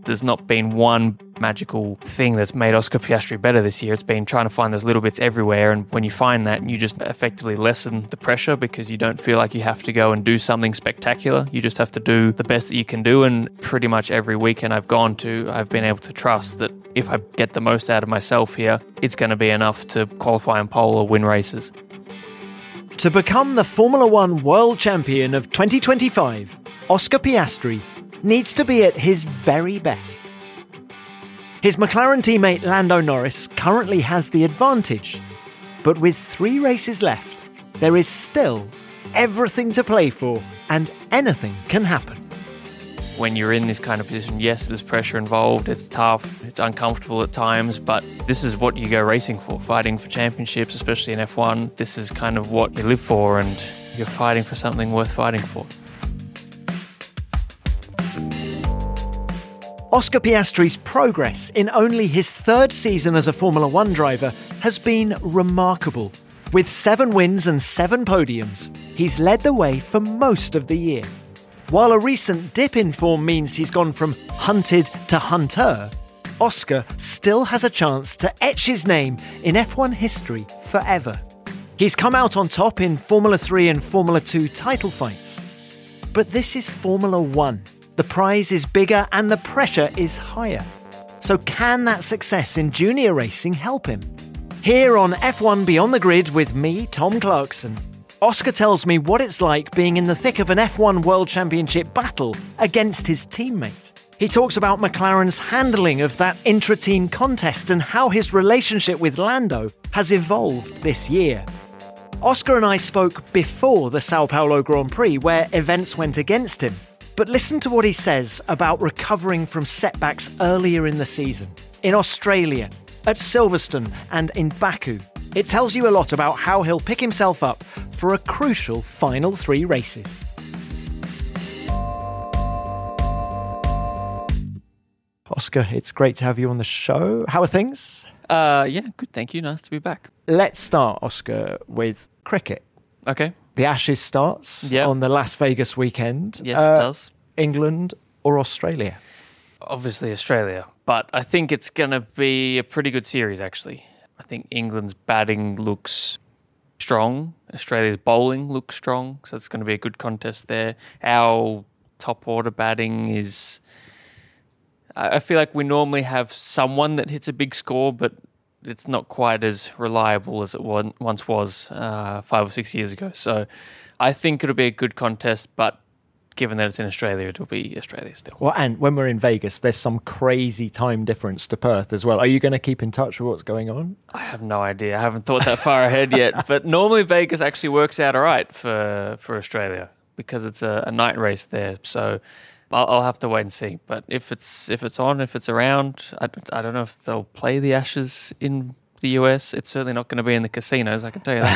There's not been one magical thing that's made Oscar Piastri better this year. It's been trying to find those little bits everywhere, and when you find that, you just effectively lessen the pressure because you don't feel like you have to go and do something spectacular. You just have to do the best that you can do, and pretty much every weekend I've gone to, I've been able to trust that if I get the most out of myself here, it's going to be enough to qualify and pole or win races. To become the Formula One World Champion of 2025, Oscar Piastri needs to be at his very best. His McLaren teammate Lando Norris currently has the advantage, but with 3 races left, there is still everything to play for and anything can happen. When you're in this kind of position, yes, there's pressure involved, it's tough, it's uncomfortable at times, but this is what you go racing for, fighting for championships, especially in F1. This is kind of what you live for, and you're fighting for something worth fighting for. Oscar Piastri's progress in only his 3rd season as a Formula One driver has been remarkable. With 7 wins and 7 podiums, he's led the way for most of the year. While a recent dip in form means he's gone from hunted to hunter, Oscar still has a chance to etch his name in F1 history forever. He's come out on top in Formula 3 and Formula 2 title fights. But this is Formula 1. The prize is bigger and the pressure is higher. So can that success in junior racing help him? Here on F1 Beyond the Grid with me, Tom Clarkson, Oscar tells me what it's like being in the thick of an F1 World Championship battle against his teammate. He talks about McLaren's handling of that intra-team contest and how his relationship with Lando has evolved this year. Oscar and I spoke before the Sao Paulo Grand Prix, where events went against him. But listen to what he says about recovering from setbacks earlier in the season, in Australia, at Silverstone and in Baku. It tells you a lot about how he'll pick himself up for a crucial final 3 races. Oscar, it's great to have you on the show. How are things? Yeah, good, thank you. Nice to be back. Let's start, Oscar, with cricket. Okay. The Ashes starts on the Las Vegas weekend. Yes, it does. England or Australia? Obviously Australia, but I think it's going to be a pretty good series, actually. I think England's batting looks strong. Australia's bowling looks strong, so it's going to be a good contest there. Our top order batting is... I feel like we normally have someone that hits a big score, but it's not quite as reliable as it once was 5 or 6 years ago. So I think it'll be a good contest, but given that it's in Australia, it'll be Australia still. Well, and when we're in Vegas, there's some crazy time difference to Perth as well. Are you going to keep in touch with what's going on? I have no idea. I haven't thought that far ahead yet. But normally Vegas actually works out all right for Australia because it's a night race there. So I'll have to wait and see. But if it's on, if it's around, I don't know if they'll play the Ashes in the US. It's certainly not going to be in the casinos, I can tell you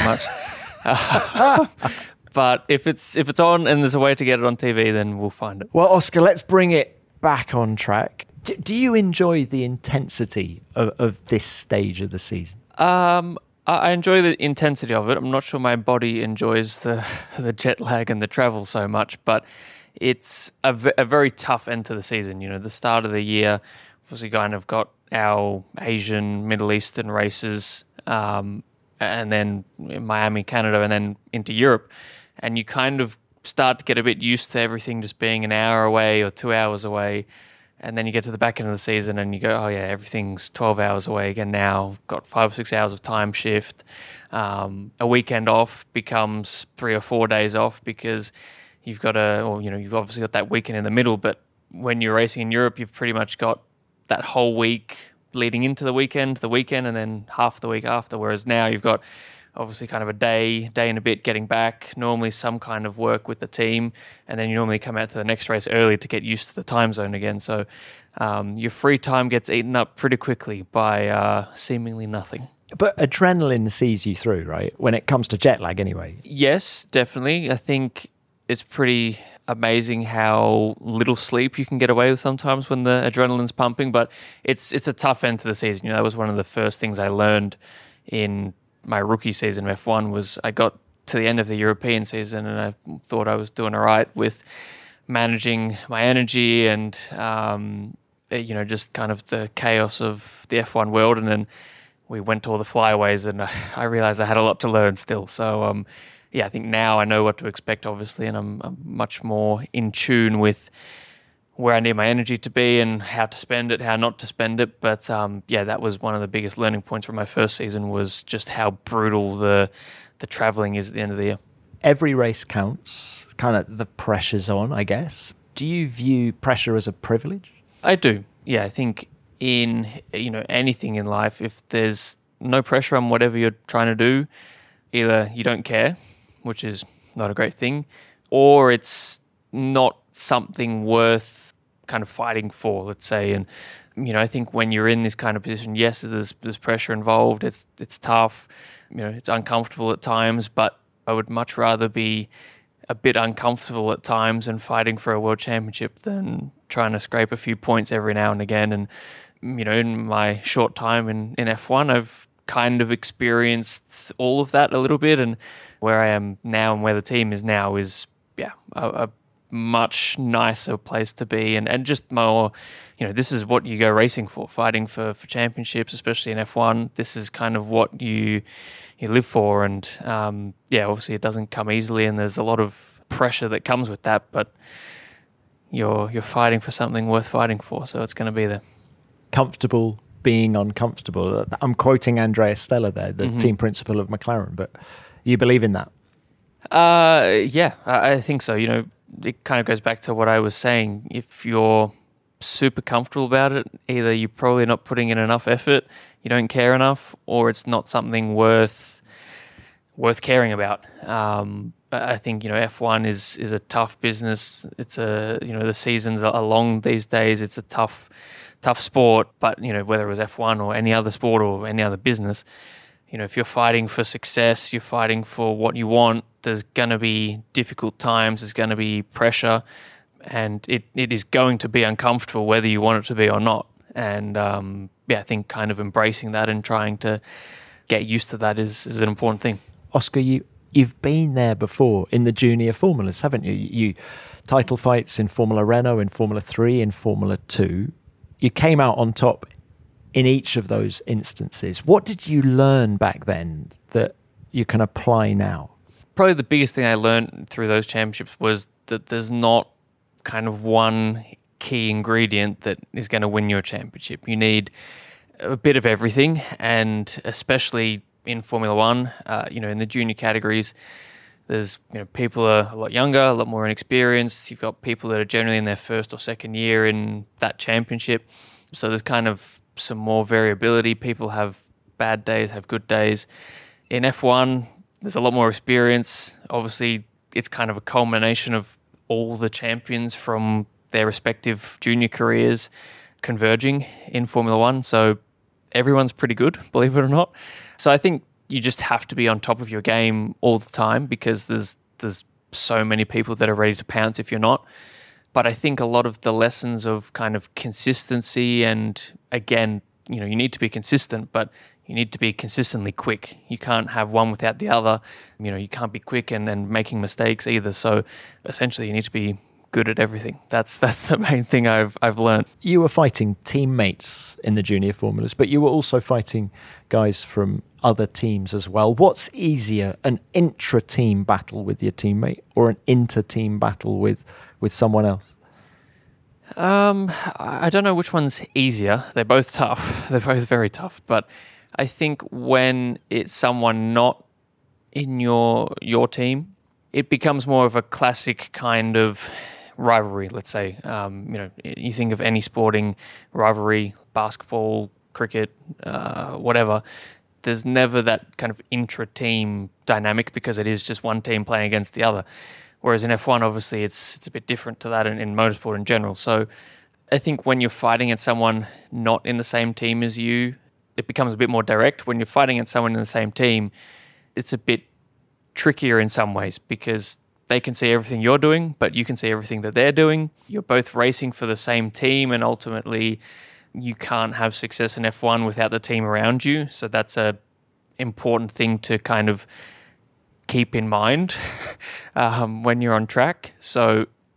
that much. But if it's on and there's a way to get it on TV, then we'll find it. Well, Oscar, let's bring it back on track. Do you enjoy the intensity of this stage of the season? I enjoy the intensity of it. I'm not sure my body enjoys the jet lag and the travel so much, but it's a very tough end to the season. You know, the start of the year, obviously kind of got our Asian, Middle Eastern races, and then in Miami, Canada, and then into Europe. And you kind of start to get a bit used to everything just being an hour away or 2 hours away. And then you get to the back end of the season and you go, oh yeah, everything's 12 hours away again now. Got 5 or 6 hours of time shift. A weekend off becomes 3 or 4 days off because you've you've obviously got that weekend in the middle. But when you're racing in Europe, you've pretty much got that whole week leading into the weekend, and then half the week after. Whereas now you've got obviously kind of a day and a bit getting back, normally some kind of work with the team, and then you normally come out to the next race early to get used to the time zone again. So your free time gets eaten up pretty quickly by seemingly nothing. But adrenaline sees you through, right? When it comes to jet lag anyway. Yes, definitely. I think it's pretty amazing how little sleep you can get away with sometimes when the adrenaline's pumping, but it's a tough end to the season. You know, that was one of the first things I learned in my rookie season of F1 was I got to the end of the European season and I thought I was doing all right with managing my energy and just kind of the chaos of the F1 world. And then we went to all the flyaways, and I realized I had a lot to learn still. So, I think now I know what to expect, obviously, and I'm much more in tune with where I need my energy to be and how to spend it, how not to spend it. But that was one of the biggest learning points from my first season, was just how brutal the traveling is at the end of the year. Every race counts, kind of the pressure's on, I guess. Do you view pressure as a privilege? I do. Yeah, I think in anything in life, if there's no pressure on whatever you're trying to do, either you don't care, which is not a great thing, or it's not something worth kind of fighting for, let's say. And I think when you're in this kind of position, yes, there's pressure involved. It's tough. It's uncomfortable at times, but I would much rather be a bit uncomfortable at times and fighting for a world championship than trying to scrape a few points every now and again. And in my short time in F1, I've kind of experienced all of that a little bit. And where I am now and where the team is now is a much nicer place to be, and just more, this is what you go racing for, fighting for championships, especially in F1. This is kind of what you live for, and obviously it doesn't come easily, and there's a lot of pressure that comes with that, but you're fighting for something worth fighting for, so it's going to be there. Comfortable being uncomfortable. I'm quoting Andrea Stella there, the team principal of McLaren, but you believe in that? I think so. It kind of goes back to what I was saying. If you're super comfortable about it, either you're probably not putting in enough effort, you don't care enough, or it's not something worth caring about. I think F1 is a tough business. It's the seasons are long these days. It's a tough sport. But whether it was F1 or any other sport or any other business, if you're fighting for success, you're fighting for what you want, there's going to be difficult times, there's going to be pressure, and it is going to be uncomfortable whether you want it to be or not. And I think kind of embracing that and trying to get used to that is an important thing. Oscar, you've been there before in the junior formulas, haven't you? You title fights in Formula Renault, in Formula 3, in Formula 2. You came out on top in each of those instances. What did you learn back then that you can apply now? Probably the biggest thing I learned through those championships was that there's not kind of one key ingredient that is going to win your championship. You need a bit of everything, and especially in Formula One, in the junior categories, there's people are a lot younger, a lot more inexperienced. You've got people that are generally in their first or second year in that championship, so there's kind of some more variability. People have bad days, have good days. In F1, there's a lot more experience. Obviously, it's kind of a culmination of all the champions from their respective junior careers converging in Formula One. So everyone's pretty good, believe it or not. So I think you just have to be on top of your game all the time, because there's so many people that are ready to pounce if you're not. But I think a lot of the lessons of kind of consistency, and again, you need to be consistent, but you need to be consistently quick. You can't have one without the other. You can't be quick and making mistakes either. So essentially you need to be good at everything. That's the main thing I've learned. You were fighting teammates in the junior formulas, but you were also fighting guys from other teams as well. What's easier, an intra-team battle with your teammate or an inter-team battle with someone else? I don't know which one's easier. They're both tough. They're both very tough. But I think when it's someone not in your team, it becomes more of a classic kind of rivalry, let's say. You think of any sporting rivalry, basketball, cricket, whatever. There's never that kind of intra-team dynamic, because it is just one team playing against the other. Whereas in F1, obviously, it's a bit different to that in motorsport in general. So I think when you're fighting at someone not in the same team as you, it becomes a bit more direct. When you're fighting at someone in the same team, it's a bit trickier in some ways, because they can see everything you're doing, but you can see everything that they're doing. You're both racing for the same team, and ultimately you can't have success in F1 without the team around you. So that's a important thing to kind of keep in mind when you're on track. So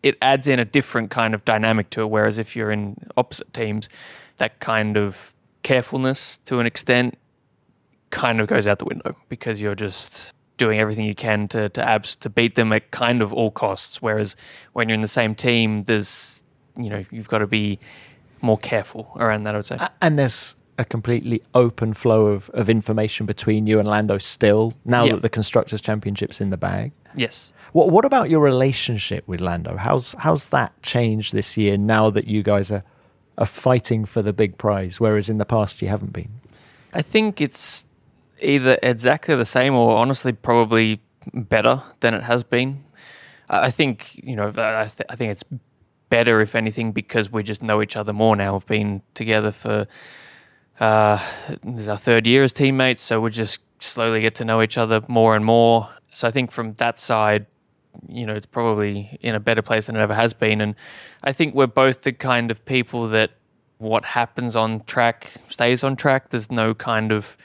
it adds in a different kind of dynamic to it. Whereas if you're in opposite teams, that kind of carefulness to an extent kind of goes out the window because you're just doing everything you can to beat them at kind of all costs. Whereas when you're in the same team, there's, you've got to be more careful around that, I would say. And there's a completely open flow of information between you and Lando still, now that the Constructors' Championship's in the bag. Yes. What about your relationship with Lando? How's that changed this year now that you guys are fighting for the big prize, whereas in the past you haven't been? I think it's either exactly the same or honestly probably better than it has been. I think, I think it's better, if anything, because we just know each other more now. We've been together for, this is our third year as teammates, so we just slowly get to know each other more and more. So I think from that side, it's probably in a better place than it ever has been. And I think we're both the kind of people that what happens on track stays on track. There's no kind of,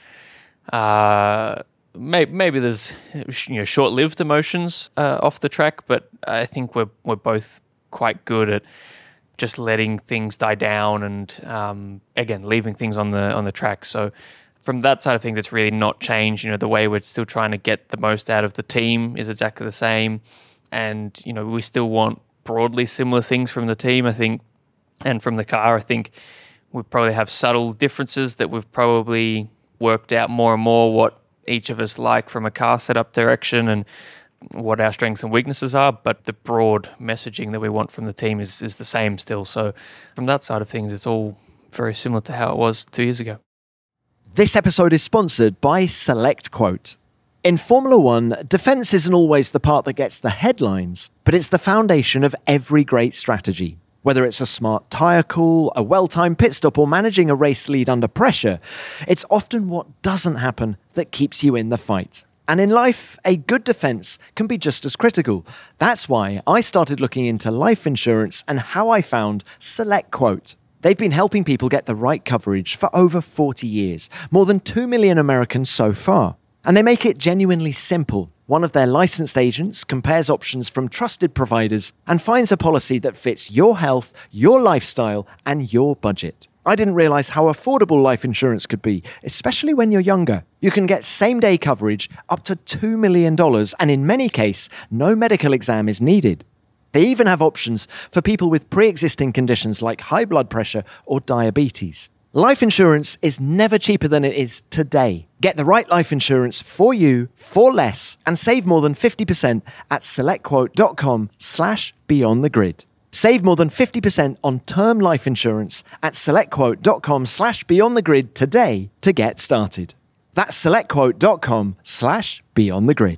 maybe there's, short-lived emotions off the track, but I think we're both quite good at just letting things die down and, again, leaving things on the track. So from that side of things, it's really not changed. The way we're still trying to get the most out of the team is exactly the same. And, we still want broadly similar things from the team, I think, and from the car. I think we probably have subtle differences that we've probably worked out more and more what each of us like from a car setup direction and what our strengths and weaknesses are. But the broad messaging that we want from the team is the same still. So from that side of things, it's all very similar to how it was 2 years ago. This episode is sponsored by SelectQuote. In Formula One, defense isn't always the part that gets the headlines, but it's the foundation of every great strategy. Whether it's a smart tyre call, a well-timed pit stop, or managing a race lead under pressure, it's often what doesn't happen that keeps you in the fight. And in life, a good defense can be just as critical. That's why I started looking into life insurance and how I found SelectQuote. They've been helping people get the right coverage for over 40 years, more than 2 million Americans so far. And they make it genuinely simple. One of their licensed agents compares options from trusted providers and finds a policy that fits your health, your lifestyle, and your budget. I didn't realize how affordable life insurance could be, especially when you're younger. You can get same-day coverage up to $2 million, and in many cases, no medical exam is needed. They even have options for people with pre-existing conditions like high blood pressure or diabetes. Life insurance is never cheaper than it is today. Get the right life insurance for you for less and save more than 50% at selectquote.com/beyondthegrid. Save more than 50% on term life insurance at selectquote.com/beyondthegrid today to get started. That's selectquote.com/beyondthegrid.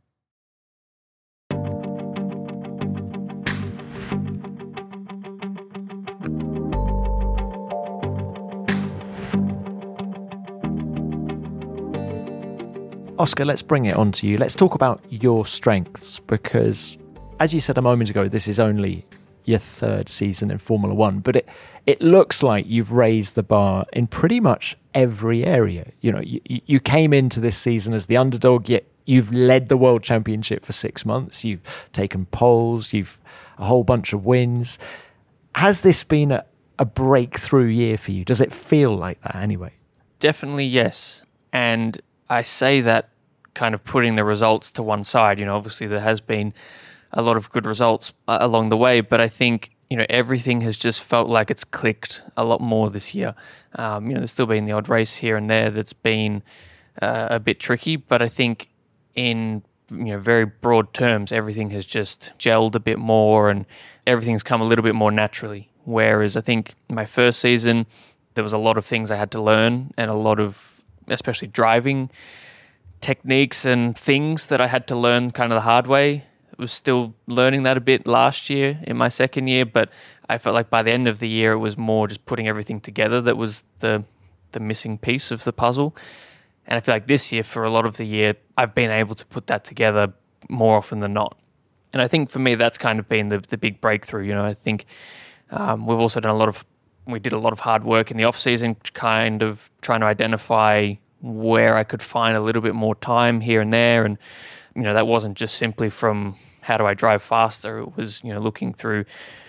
Oscar, let's bring it on to you. Let's talk about your strengths because, as you said a moment ago, this is only your third season in Formula One, but it looks like you've raised the bar in pretty much every area. You came into this season as the underdog, yet you've led the World Championship for 6 months. You've taken poles, you've a whole bunch of wins. Has this been a breakthrough year for you? Does it feel like that anyway? Definitely yes. And I say that kind of putting the results to one side. Obviously there has been a lot of good results along the way, but I think, everything has just felt like it's clicked a lot more this year. There's still been the odd race here and there that's been a bit tricky, but I think in, very broad terms, everything has just gelled a bit more and everything's come a little bit more naturally. Whereas I think my first season, there was a lot of things I had to learn and a lot of, especially driving techniques and things that I had to learn kind of the hard way. I was still learning that a bit last year in my second year, but I felt like by the end of the year, it was more just putting everything together that was the missing piece of the puzzle. And I feel like this year, for a lot of the year, I've been able to put that together more often than not. And I think for me, that's kind of been the big breakthrough. I think we've also done we did a lot of hard work in the off-season, kind of trying to identify where I could find a little bit more time here and there. And, that wasn't just simply from how do I drive faster. It was, looking through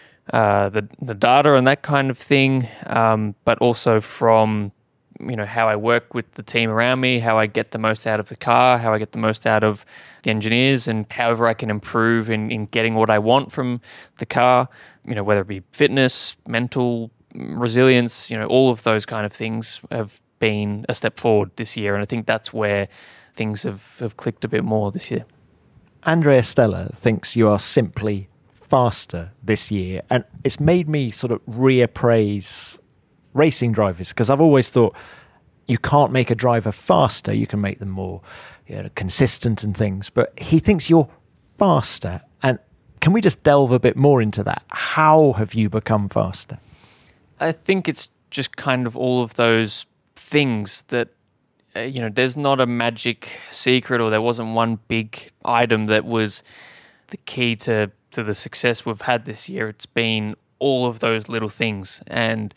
the data and that kind of thing, but also from how I work with the team around me, how I get the most out of the car, how I get the most out of the engineers, and however I can improve in getting what I want from the car, whether it be fitness, mental resilience, all of those kind of things have been a step forward this year. And I think that's where things have clicked a bit more this year. Andrea Stella thinks you are simply faster this year, and it's made me sort of reappraise racing drivers, because I've always thought you can't make a driver faster, you can make them more consistent and things, but he thinks you're faster. And can we just delve a bit more into that? How have you become faster? I think it's just kind of all of those things that there's not a magic secret, or there wasn't one big item that was the key to the success we've had this year. It's been all of those little things. And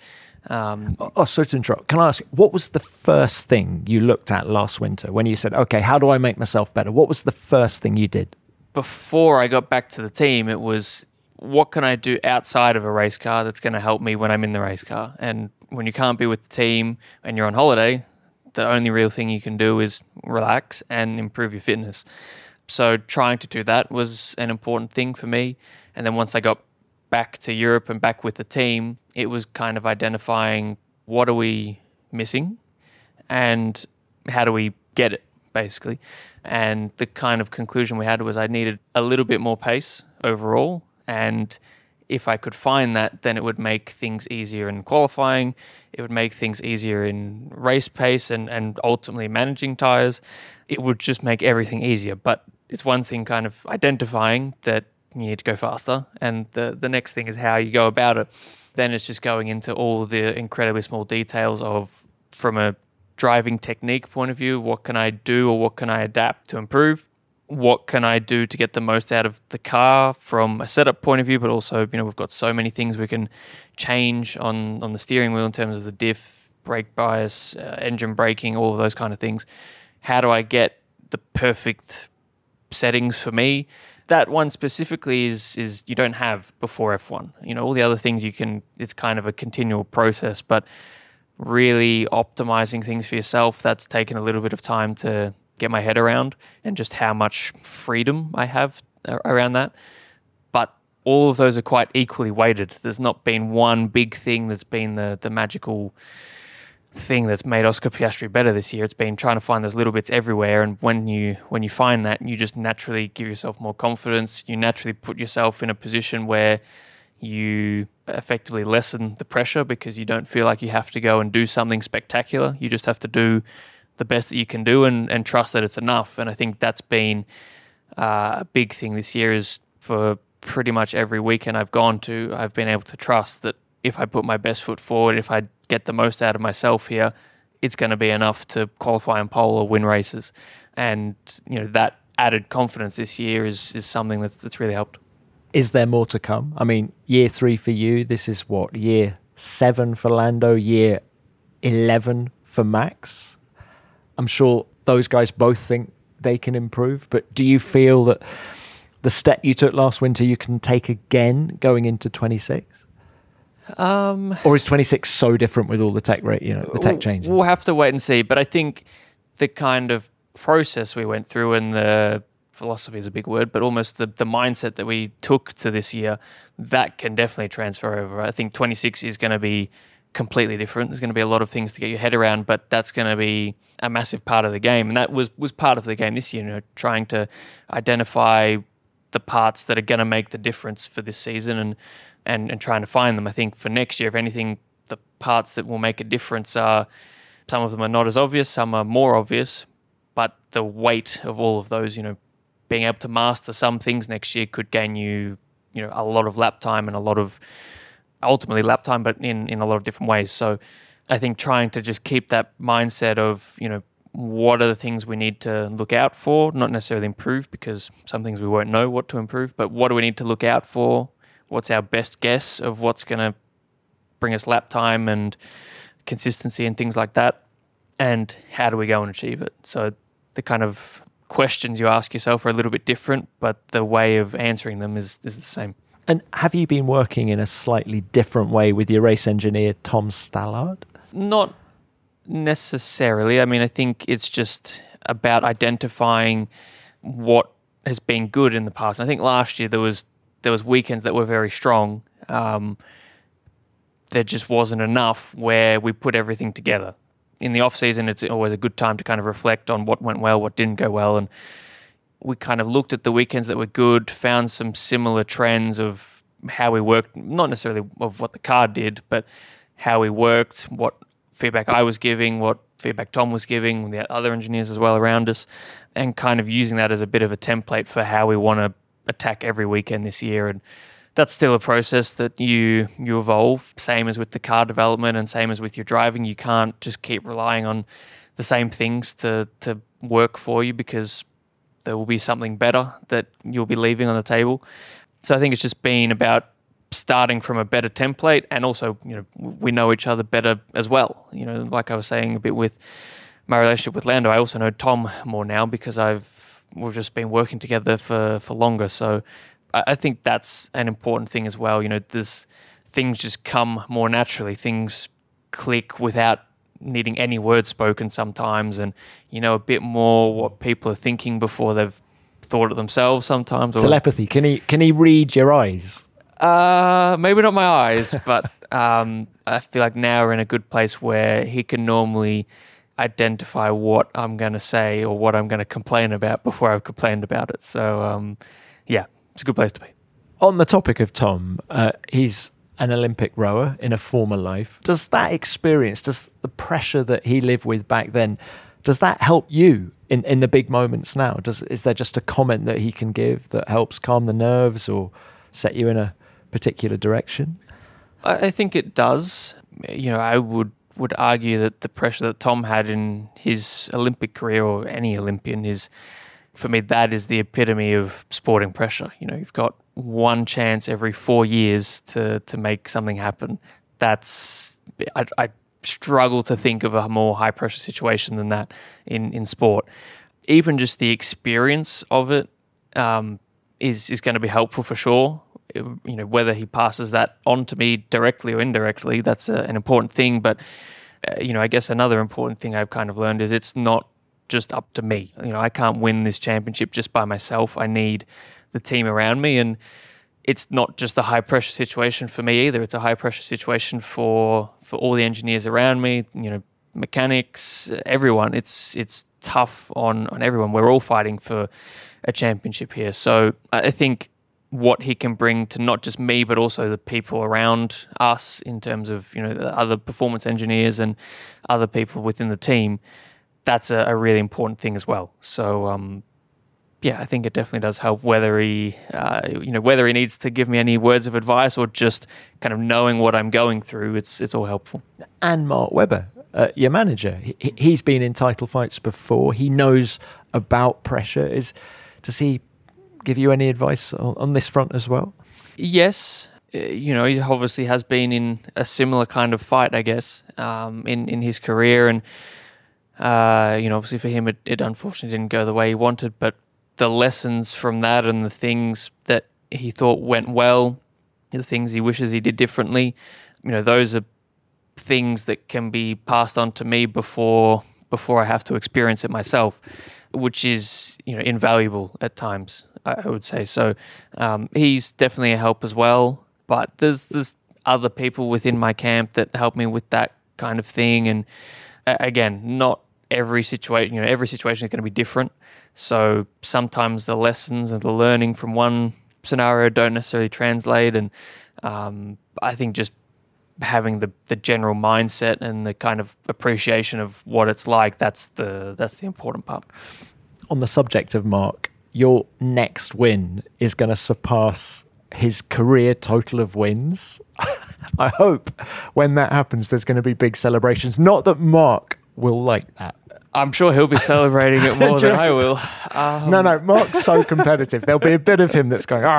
sorry to interrupt. Can I ask you, what was the first thing you looked at last winter when you said, okay, how do I make myself better? What was the first thing you did? Before I got back to the team, it was, what can I do outside of a race car that's going to help me when I'm in the race car? And when you can't be with the team and you're on holiday, the only real thing you can do is relax and improve your fitness. So trying to do that was an important thing for me. And then once I got back to Europe and back with the team, it was kind of identifying what are we missing and how do we get it, basically. And the kind of conclusion we had was I needed a little bit more pace overall. And if I could find that, then it would make things easier in qualifying. It would make things easier in race pace and ultimately managing tyres. It would just make everything easier. But it's one thing kind of identifying that you need to go faster, and the next thing is how you go about it. Then it's just going into all the incredibly small details of, from a driving technique point of view, what can I do or what can I adapt to improve? What can I do to get the most out of the car from a setup point of view, but also, we've got so many things we can change on the steering wheel in terms of the diff, brake bias, engine braking, all of those kind of things. How do I get the perfect settings for me? That one specifically is you don't have before F1. All the other things it's kind of a continual process, but really optimizing things for yourself, that's taken a little bit of time to get my head around, and just how much freedom I have around that. But all of those are quite equally weighted. There's not been one big thing that's been the magical thing that's made Oscar Piastri better this year. It's been trying to find those little bits everywhere, and when you find that, you just naturally give yourself more confidence. You naturally put yourself in a position where you effectively lessen the pressure, because you don't feel like you have to go and do something spectacular. You just have to do the best that you can do and trust that it's enough. And I think that's been a big thing this year, is for pretty much every weekend I've gone to, I've been able to trust that if I put my best foot forward, if I get the most out of myself here, it's going to be enough to qualify and pole or win races. And that added confidence this year is something that's really helped. Is there more to come? I mean, year 3 for you, this is what, year 7 for Lando, year 11 for Max? I'm sure those guys both think they can improve, but do you feel that the step you took last winter you can take again going into 26? Or is 26 so different with all the tech the tech changes? We'll have to wait and see, but I think the kind of process we went through, and the philosophy is a big word, but almost the mindset that we took to this year, that can definitely transfer over. I think 26 is going to be completely different. There's going to be a lot of things to get your head around, but that's going to be a massive part of the game. And that was part of the game this year, trying to identify the parts that are going to make the difference for this season and trying to find them. I think for next year, if anything, the parts that will make a difference are, some of them are not as obvious, some are more obvious, but the weight of all of those, being able to master some things next year could gain you, a lot of lap time and a lot of ultimately lap time, but in a lot of different ways. So I think trying to just keep that mindset of, what are the things we need to look out for, not necessarily improve, because some things we won't know what to improve, but what do we need to look out for? What's our best guess of what's going to bring us lap time and consistency and things like that? And how do we go and achieve it? So the kind of questions you ask yourself are a little bit different, but the way of answering them is the same. And have you been working in a slightly different way with your race engineer, Tom Stallard? Not necessarily. I mean, I think it's just about identifying what has been good in the past. And I think last year there was weekends that were very strong. There just wasn't enough where we put everything together. In the off season, it's always a good time to kind of reflect on what went well, what didn't go well, and we kind of looked at the weekends that were good, found some similar trends of how we worked, not necessarily of what the car did, but how we worked, what feedback I was giving, what feedback Tom was giving, the other engineers as well around us, and kind of using that as a bit of a template for how we want to attack every weekend this year. And that's still a process that you evolve, same as with the car development and same as with your driving. You can't just keep relying on the same things to work for you, because there will be something better that you'll be leaving on the table. So I think it's just been about starting from a better template, and also, we know each other better as well. Like I was saying a bit with my relationship with Lando, I also know Tom more now because we've just been working together for longer. So I think that's an important thing as well. There's things just come more naturally. Things click without needing any words spoken sometimes, and a bit more what people are thinking before they've thought it themselves sometimes. Telepathy. Can he read your eyes? Maybe not my eyes, but I feel like now we're in a good place where he can normally identify what I'm going to say or what I'm going to complain about before I've complained about it. So, yeah, it's a good place to be. On the topic of Tom, he's an Olympic rower in a former life. Does that experience, does the pressure that he lived with back then, does that help you in the big moments now? Is there just a comment that he can give that helps calm the nerves or set you in a particular direction? I think it does. I would argue that the pressure that Tom had in his Olympic career, or any Olympian, is, for me, that is the epitome of sporting pressure. You've got one chance every 4 years to make something happen. I struggle to think of a more high pressure situation than that in sport. Even just the experience of it is going to be helpful for sure. Whether he passes that on to me directly or indirectly, that's an important thing. But I guess another important thing I've kind of learned is it's not just up to me. I can't win this championship just by myself. I need the team around me, and it's not just a high pressure situation for me either. It's a high pressure situation for all the engineers around me, mechanics, everyone. It's tough on everyone. We're all fighting for a championship here. So I think what he can bring to not just me, but also the people around us in terms of, the other performance engineers and other people within the team, that's a really important thing as well. So, yeah, I think it definitely does help, whether he needs to give me any words of advice or just kind of knowing what I'm going through. It's all helpful. And Mark Webber, your manager, he's been in title fights before. He knows about pressure. Does he give you any advice on this front as well? Yes. He obviously has been in a similar kind of fight, I guess, in his career. And, obviously for him, it unfortunately didn't go the way he wanted. But the lessons from that and the things that he thought went well, the things he wishes he did differently, those are things that can be passed on to me before I have to experience it myself, which is, invaluable at times, I would say. So he's definitely a help as well. But there's other people within my camp that help me with that kind of thing. And again, not every situation, every situation is going to be different. So sometimes the lessons and the learning from one scenario don't necessarily translate. And I think just having the general mindset and the kind of appreciation of what it's like, that's the important part. On the subject of Mark, your next win is going to surpass his career total of wins. I hope when that happens, there's going to be big celebrations. Not that Mark will like that. I'm sure he'll be celebrating it more than I will. No, Mark's so competitive. There'll be a bit of him that's going,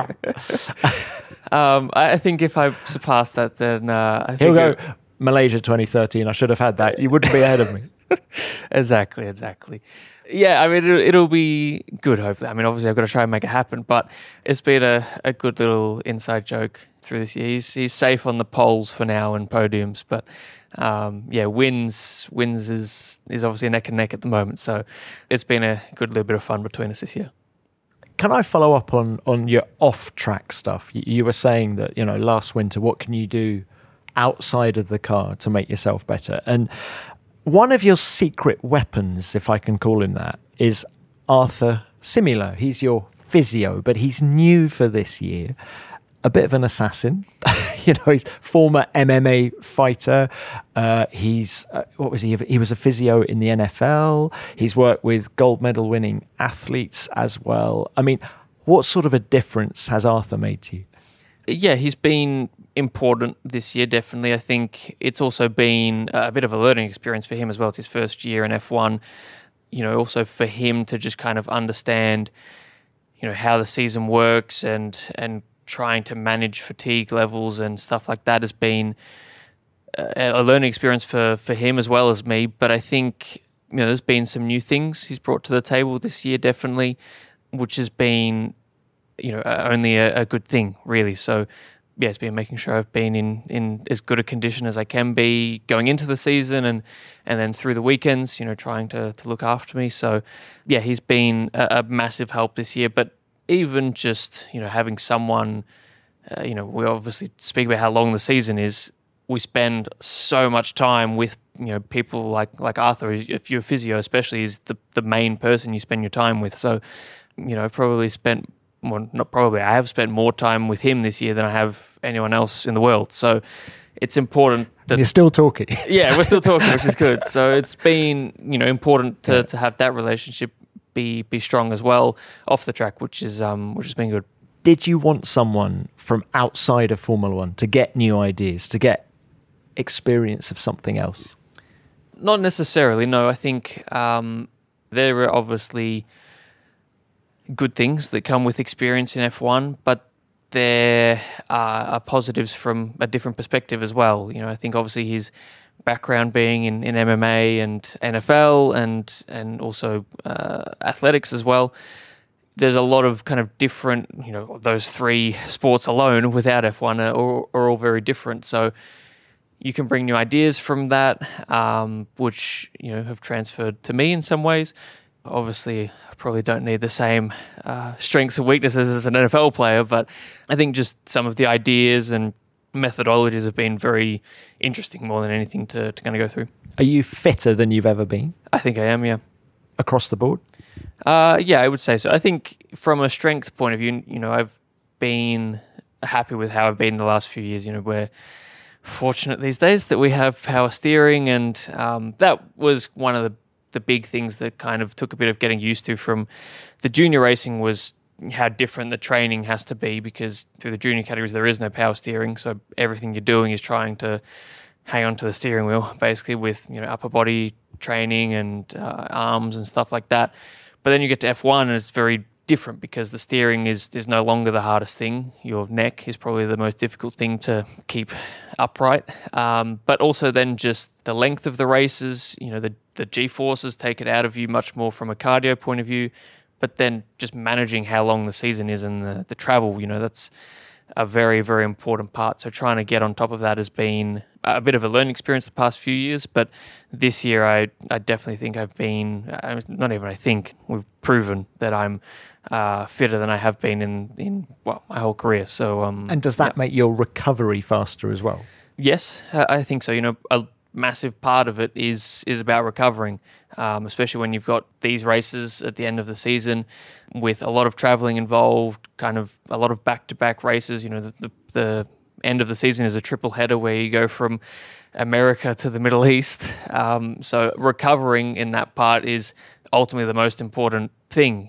I think if I surpass that, then I think he'll go, Malaysia 2013, I should have had that. You wouldn't be ahead of me. Exactly. Yeah, I mean, it'll be good, hopefully. I mean, obviously, I've got to try and make it happen, but it's been a good little inside joke through this year. He's safe on the poles for now and podiums, but yeah, wins is obviously neck and neck at the moment. So it's been a good little bit of fun between us this year. Can I follow up on your off-track stuff? You were saying that, last winter, what can you do outside of the car to make yourself better? And one of your secret weapons, if I can call him that, is Arthur Simula. He's your physio, but he's new for this year. A bit of an assassin. He's former MMA fighter. What was he? He was a physio in the NFL. He's worked with gold medal winning athletes as well. I mean, what sort of a difference has Arthur made to you? Yeah, he's been important this year, definitely. I think it's also been a bit of a learning experience for him as well. It's his first year in F1. Also for him to just kind of understand, how the season works and trying to manage fatigue levels and stuff like that has been a learning experience for him as well as me. But I think, there's been some new things he's brought to the table this year, definitely, which has been, only a good thing, really. So, yeah, it's been making sure I've been in as good a condition as I can be going into the season and then through the weekends, trying to look after me. So, yeah, he's been a massive help this year. But even just, having someone, we obviously speak about how long the season is. We spend so much time with, people like Arthur. If you're a physio especially, is the main person you spend your time with. So, I've probably spent, well, not probably, I have spent more time with him this year than I have anyone else in the world. So it's important that... You're still talking. Yeah, we're still talking, which is good. So it's been, important to have that relationship be strong as well off the track, which has been good. Did you want someone from outside of Formula One to get new ideas, to get experience of something else? Not necessarily, no. I think there are obviously good things that come with experience in F1, but there are positives from a different perspective as well. I think obviously his background being in MMA and NFL and also athletics as well. There's a lot of kind of different, those three sports alone without F1 are all very different. So you can bring new ideas from that, which, have transferred to me in some ways. Obviously, I probably don't need the same strengths and weaknesses as an NFL player, but I think just some of the ideas and methodologies have been very interesting more than anything to kind of go through. Are you fitter than you've ever been? I think I am, yeah. Across the board? Yeah, I would say so. I think from a strength point of view, I've been happy with how I've been the last few years. We're fortunate these days that we have power steering, and that was one of the big things that kind of took a bit of getting used to from the junior racing, was how different the training has to be, because through the junior categories there is no power steering, so everything you're doing is trying to hang on to the steering wheel basically with upper body training and arms and stuff like that. But then you get to F1 and it's very different, because the steering is no longer the hardest thing. Your neck is probably the most difficult thing to keep upright, but also then just the length of the races, the G-forces take it out of you much more from a cardio point of view. But then just managing how long the season is and the travel, that's a very, very important part. So trying to get on top of that has been a bit of a learning experience the past few years. But this year, I definitely think I've been, not even I think, we've proven that I'm fitter than I have been in my whole career. So, and does that make your recovery faster as well? Yes, I think so. A massive part of it is about recovering, especially when you've got these races at the end of the season with a lot of traveling involved, kind of a lot of back-to-back races. The end of the season is a triple header where you go from America to the Middle East. So recovering in that part is ultimately the most important thing.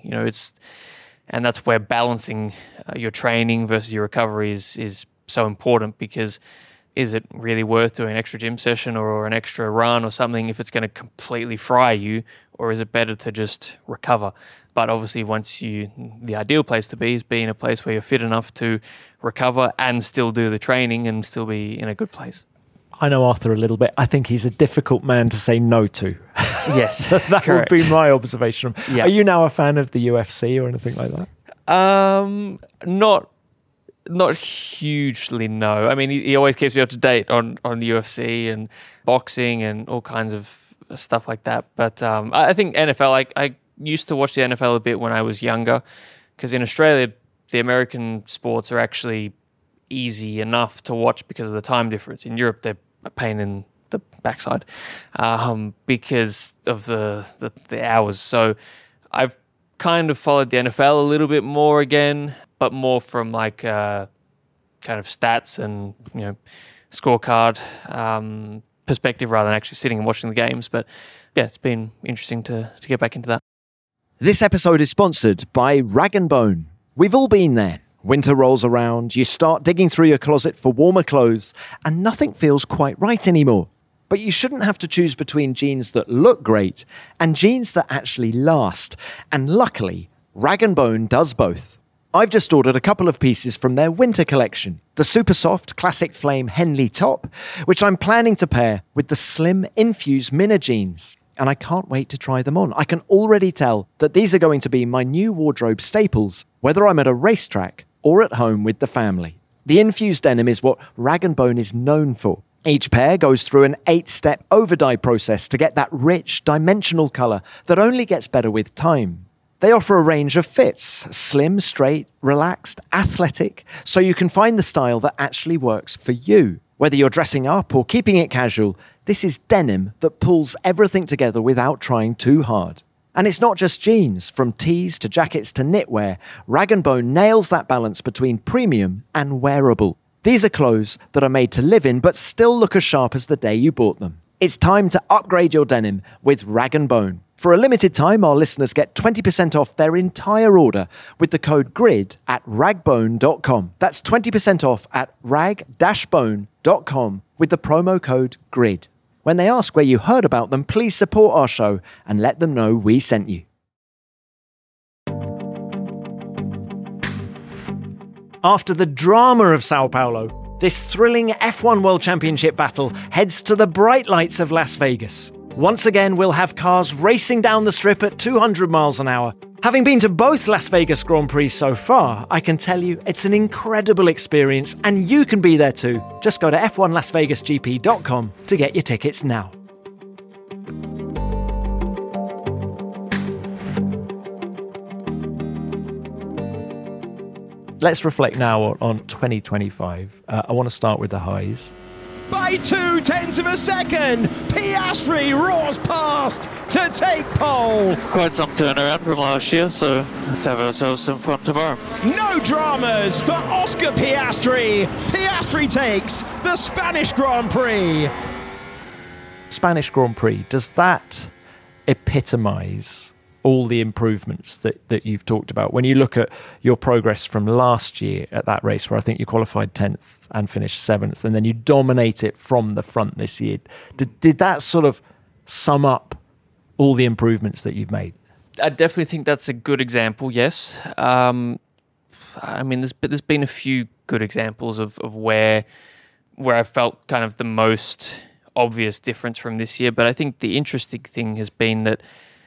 And that's where balancing your training versus your recovery is so important, because is it really worth doing an extra gym session or an extra run or something if it's going to completely fry you, or is it better to just recover? But obviously the ideal place to be is being a place where you're fit enough to recover and still do the training and still be in a good place. I know Arthur a little bit. I think he's a difficult man to say no to. Yes, That correct. would be my observation. Yeah. Are you now a fan of the UFC or anything like that? Not hugely, no. I mean, he always keeps me up to date on the UFC and boxing and all kinds of stuff like that. But I think NFL, I used to watch the NFL a bit when I was younger, because in Australia, the American sports are actually easy enough to watch because of the time difference. In Europe, they're a pain in the backside because of the hours. So I've kind of followed the NFL a little bit more again, but more from like kind of stats and scorecard perspective rather than actually sitting and watching the games. But yeah, it's been interesting to get back into that. This episode is sponsored by Rag & Bone. We've all been there. Winter rolls around, you start digging through your closet for warmer clothes, and nothing feels quite right anymore. But you shouldn't have to choose between jeans that look great and jeans that actually last. And luckily, Rag & Bone does both. I've just ordered a couple of pieces from their winter collection. The super soft Classic Flame Henley top, which I'm planning to pair with the slim Infuse Minna jeans. And I can't wait to try them on. I can already tell that these are going to be my new wardrobe staples, whether I'm at a racetrack or at home with the family. The Infuse denim is what Rag & Bone is known for. Each pair goes through an 8-step over-dye process to get that rich, dimensional colour that only gets better with time. They offer a range of fits, slim, straight, relaxed, athletic, so you can find the style that actually works for you. Whether you're dressing up or keeping it casual, this is denim that pulls everything together without trying too hard. And it's not just jeans. From tees to jackets to knitwear, Rag & Bone nails that balance between premium and wearable. These are clothes that are made to live in but still look as sharp as the day you bought them. It's time to upgrade your denim with Rag & Bone. For a limited time, our listeners get 20% off their entire order with the code GRID at ragbone.com. That's 20% off at rag-bone.com with the promo code GRID. When they ask where you heard about them, please support our show and let them know we sent you. After the drama of Sao Paulo, this thrilling F1 World Championship battle heads to the bright lights of Las Vegas. Once again, we'll have cars racing down the strip at 200 miles an hour. Having been to both Las Vegas Grand Prix so far, I can tell you it's an incredible experience, and you can be there too. Just go to f1lasvegasgp.com to get your tickets now. Let's reflect now on 2025. I want to start with the highs. By 0.2 of a second, Piastri roars past to take pole. Quite some turnaround from last year, so let's have ourselves some fun tomorrow. No dramas for Oscar Piastri. Piastri takes the Spanish Grand Prix. Spanish Grand Prix, does that epitomise all the improvements that you've talked about? When you look at your progress from last year at that race, where I think you qualified 10th and finished 7th, and then you dominate it from the front this year, did that sort of sum up all the improvements that you've made? I definitely think that's a good example, yes. I mean, there's been a few good examples of where I felt kind of the most obvious difference from this year, but I think the interesting thing has been that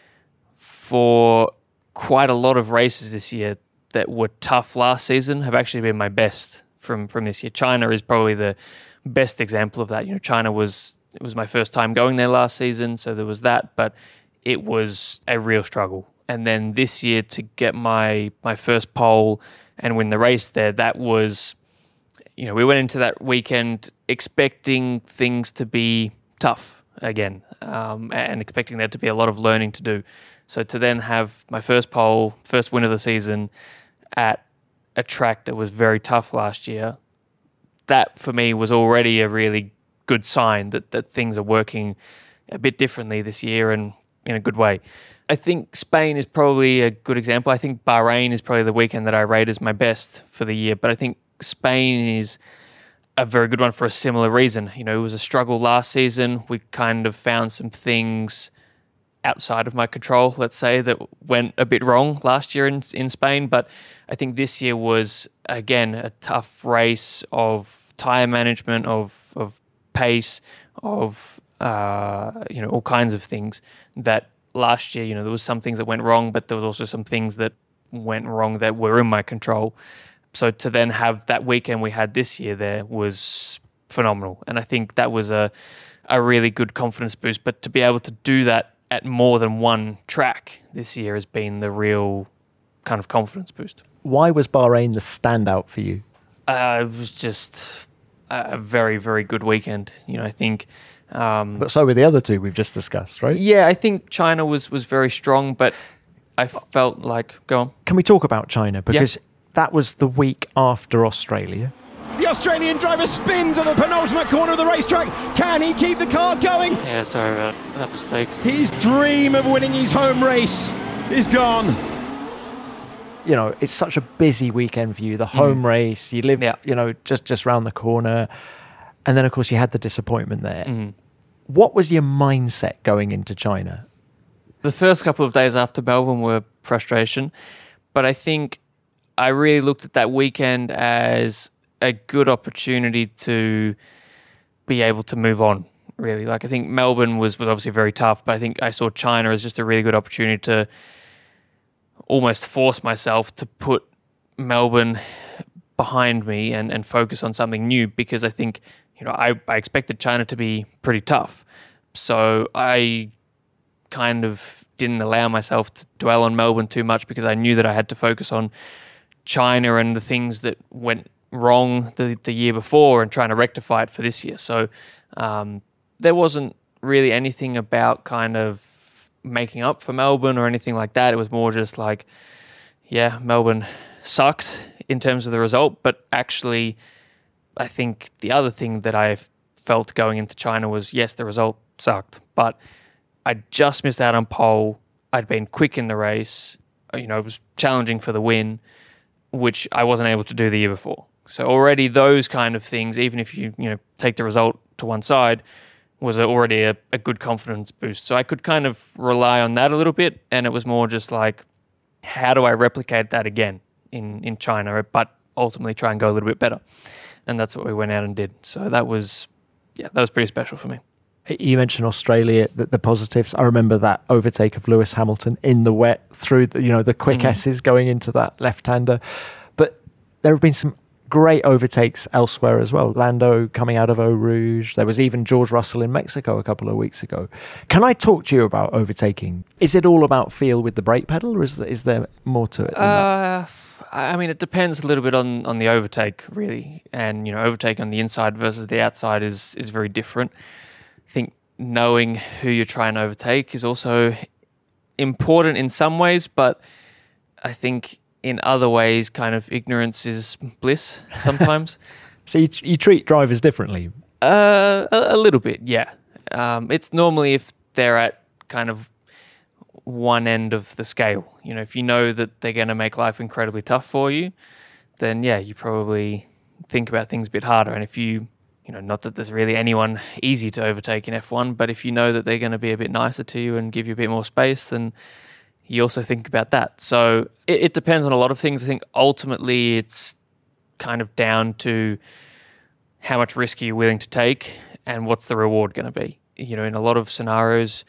for quite a lot of races this year that were tough last season have actually been my best from this year. China is probably the best example of that. You know, China it was my first time going there last season, so there was that, but it was a real struggle. And then this year to get my first pole and win the race there, that was, you know, we went into that weekend expecting things to be tough again, and expecting there to be a lot of learning to do. So to then have my first pole, first win of the season at a track that was very tough last year, that for me was already a really good sign that things are working a bit differently this year and in a good way. I think Spain is probably a good example. I think Bahrain is probably the weekend that I rate as my best for the year, but I think Spain is a very good one for a similar reason. You know, it was a struggle last season. We kind of found some things outside of my control, let's say, that went a bit wrong last year in Spain. But I think this year was, again, a tough race of tyre management, of pace, of all kinds of things that last year, there was some things that went wrong, but there was also some things that went wrong that were in my control. So to then have that weekend we had this year there was phenomenal. And I think that was a really good confidence boost. But to be able to do that at more than one track this year has been the real kind of confidence boost. Why was Bahrain the standout for you? It was just a very, very good weekend. I think... but so were the other two we've just discussed, right? Yeah, I think China was very strong, but I felt like... Go on. Can we talk about China? Because that was the week after Australia. The Australian driver spins at the penultimate corner of the racetrack. Can he keep the car going? Yeah, sorry about that mistake. His dream of winning his home race is gone. It's such a busy weekend for you. The home race, you live, just round the corner. And then, of course, you had the disappointment there. Mm. What was your mindset going into China? The first couple of days after Melbourne were frustration. But I think I really looked at that weekend as a good opportunity to be able to move on, really. Like, I think Melbourne was obviously very tough, but I think I saw China as just a really good opportunity to almost force myself to put Melbourne behind me and focus on something new, because I think, I expected China to be pretty tough. So I kind of didn't allow myself to dwell on Melbourne too much, because I knew that I had to focus on China and the things that went wrong the year before and trying to rectify it for this year. So there wasn't really anything about kind of making up for Melbourne or anything like that. It was more just like, Melbourne sucked in terms of the result, but actually I think the other thing that I felt going into China was, yes, the result sucked, but I just missed out on pole. I'd been quick in the race. It was challenging for the win, which I wasn't able to do the year before. So already those kind of things, even if you take the result to one side, was already a good confidence boost. So I could kind of rely on that a little bit, and it was more just like, how do I replicate that again in China, but ultimately try and go a little bit better? And that's what we went out and did. So that was pretty special for me. You mentioned Australia, the positives. I remember that overtake of Lewis Hamilton in the wet through the quick S's going into that left-hander. But there have been some great overtakes elsewhere as well. Lando coming out of Eau Rouge. There was even George Russell in Mexico a couple of weeks ago. Can I talk to you about overtaking? Is it all about feel with the brake pedal, or is there more to it than that? I mean, it depends a little bit on the overtake, really. And, overtake on the inside versus the outside is very different. I think knowing who you're trying to overtake is also important in some ways, but I think in other ways, kind of ignorance is bliss sometimes. So you treat drivers differently? A little bit, yeah. It's normally if they're at kind of one end of the scale. If you know that they're going to make life incredibly tough for you, then you probably think about things a bit harder. And if you not that there's really anyone easy to overtake in F1, but if you know that they're going to be a bit nicer to you and give you a bit more space, then you also think about that. So it depends on a lot of things. I think ultimately it's kind of down to how much risk are you willing to take and what's the reward going to be. In a lot of scenarios,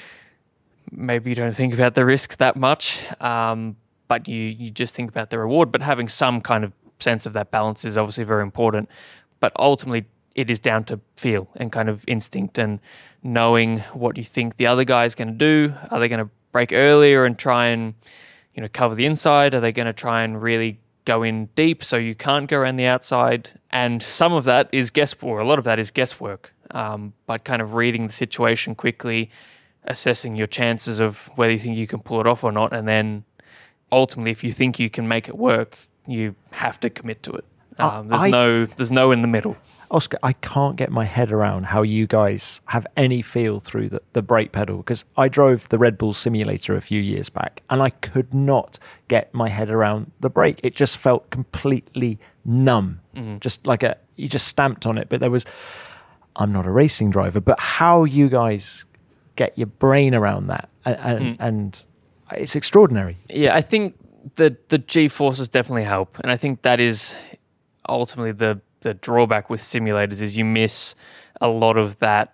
maybe you don't think about the risk that much, but you just think about the reward. But having some kind of sense of that balance is obviously very important. But ultimately, it is down to feel and kind of instinct and knowing what you think the other guy is going to do. Are they going to brake earlier and try and cover the inside? Are they going to try and really go in deep so you can't go around the outside? And some of that is guesswork, a lot of that is guesswork, but kind of reading the situation quickly, assessing your chances of whether you think you can pull it off or not, and then ultimately if you think you can make it work, you have to commit to it. There's no in the middle. Oscar, I can't get my head around how you guys have any feel through the brake pedal, because I drove the Red Bull simulator a few years back and I could not get my head around the brake. It just felt completely numb, just like you just stamped on it. But I'm not a racing driver, but how you guys get your brain around that and it's extraordinary. Yeah, I think the G-forces definitely help, and I think that is ultimately the drawback with simulators is you miss a lot of that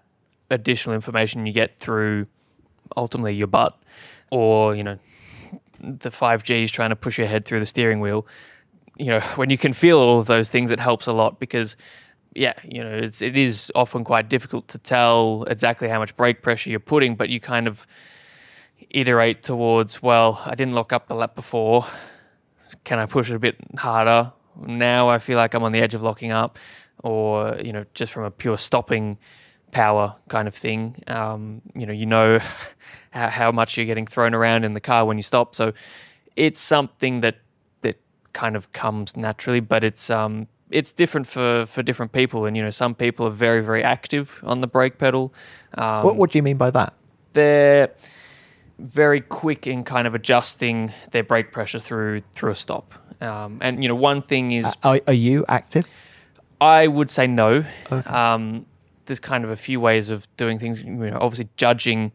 additional information you get through ultimately your butt, or, you know, the 5Gs trying to push your head through the steering wheel. You know, when you can feel all of those things, it helps a lot because, yeah, you know, it is often quite difficult to tell exactly how much brake pressure you're putting, but you kind of iterate towards, well, I didn't lock up the lap before. Can I push it a bit harder? Now I feel like I'm on the edge of locking up, or, you know, just from a pure stopping power kind of thing. You know how much you're getting thrown around in the car when you stop. So it's something that kind of comes naturally, but it's different for different people. And, you know, some people are very, very active on the brake pedal. What do you mean by that? They're very quick in kind of adjusting their brake pressure through a stop. And, you know, one thing is... Are you active? I would say no. Okay. There's kind of a few ways of doing things. You know, obviously judging,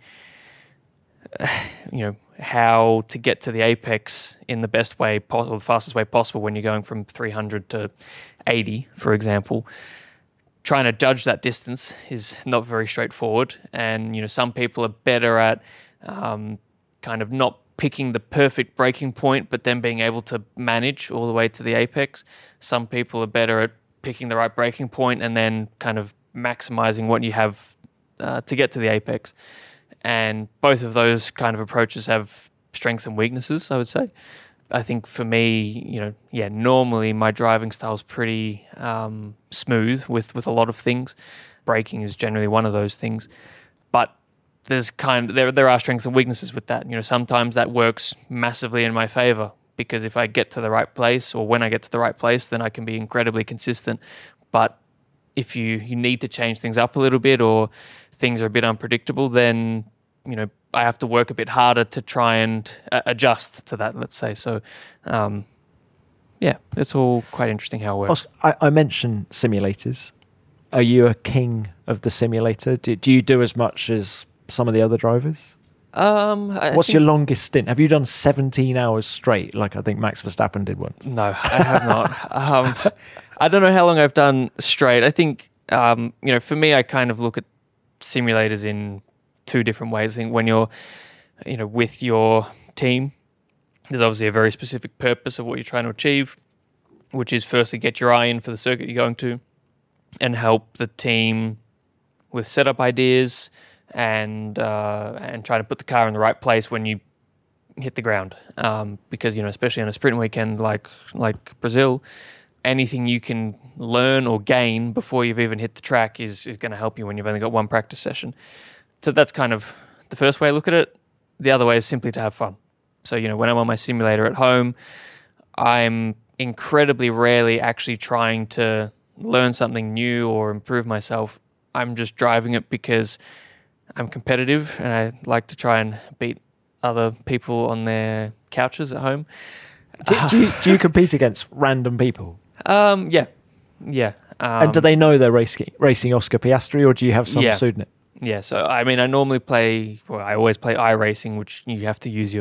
you know, how to get to the apex in the best way possible, the fastest way possible when you're going from 300 to 80, for example. Trying to judge that distance is not very straightforward. And, you know, some people are better at kind of not picking the perfect braking point, but then being able to manage all the way to the apex. Some people are better at picking the right braking point and then kind of maximizing what you have to get to the apex. And both of those kind of approaches have strengths and weaknesses, I would say. I think for me, you know, yeah, normally my driving style is pretty smooth with a lot of things. Braking is generally one of those things. But there's there are strengths and weaknesses with that. You know, sometimes that works massively in my favor, because if I get to the right place, or when I get to the right place, then I can be incredibly consistent. But if you need to change things up a little bit, or things are a bit unpredictable, then, you know, I have to work a bit harder to try and adjust to that, let's say. So, yeah, it's all quite interesting how it works. Oscar, I mentioned simulators. Are you a king of the simulator? Do you do as much as some of the other drivers? What's your longest stint? Have you done 17 hours straight, like I think Max Verstappen did once? No, I have not. I don't know how long I've done straight. I think, you know, for me, I kind of look at simulators in two different ways. I think when you're, you know, with your team, there's obviously a very specific purpose of what you're trying to achieve, which is firstly get your eye in for the circuit you're going to and help the team with setup ideas and try to put the car in the right place when you hit the ground. Because, you know, especially on a sprint weekend like Brazil, anything you can learn or gain before you've even hit the track is going to help you when you've only got one practice session. So that's kind of the first way I look at it. The other way is simply to have fun. So, you know, when I'm on my simulator at home, I'm incredibly rarely actually trying to learn something new or improve myself. I'm just driving it because I'm competitive and I like to try and beat other people on their couches at home. Do you compete against random people? Yeah. And do they know they're racing Oscar Piastri, or do you have some pseudonym? Yeah, so I mean, I always play iRacing, which you have to use